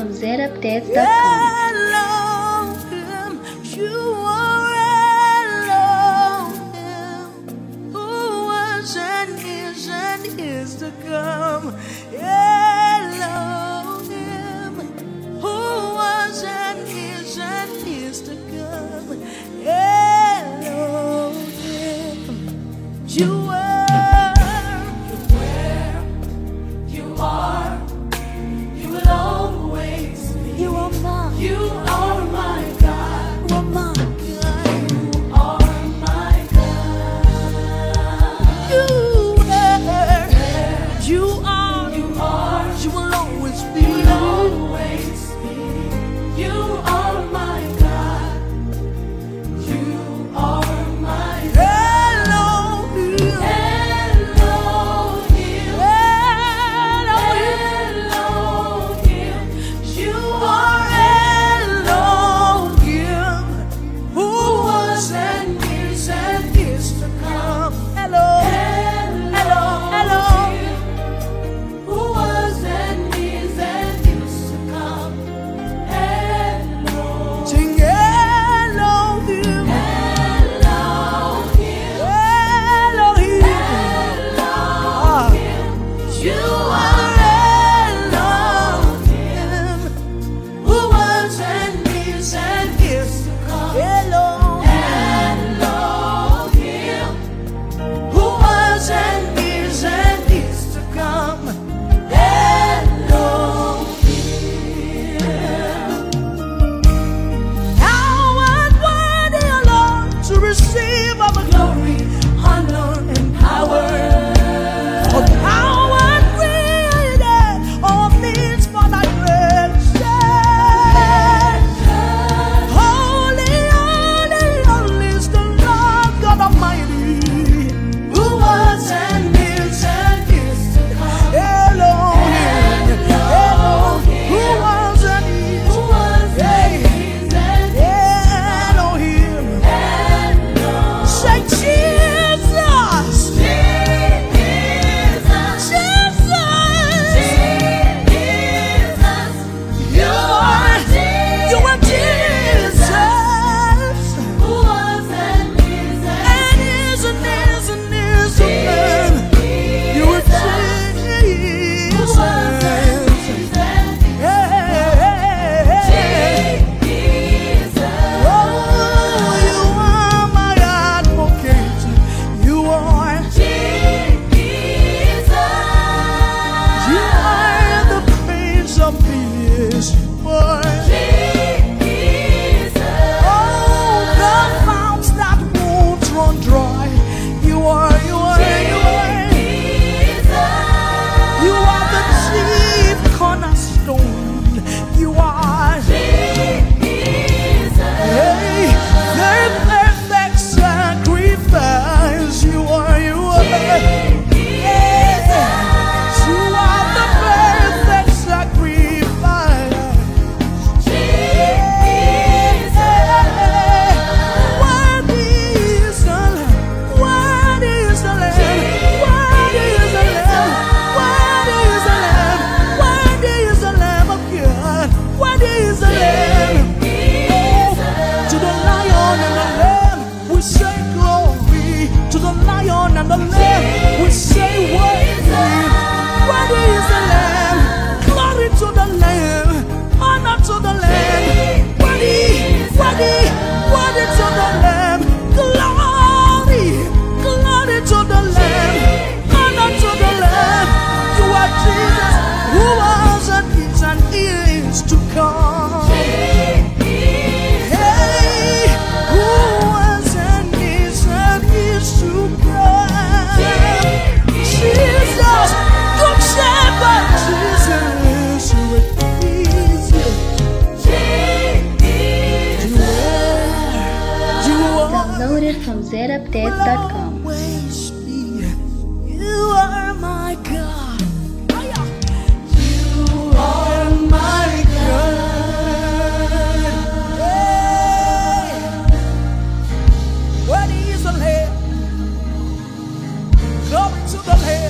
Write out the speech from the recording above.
from zupdates.com. Elohim, you are Elohim, who was and is to come. Elohim, who was and is to come. Elohim, you are. You are my God. You are my God. You are my God. You are. You are. You will always be. You will always be. You are my God. You are my God. Elohim. Elohim. You are. Downloaded from zupdates.com. You are my God. You are my God. What is the Lamb? Glory to the Lamb.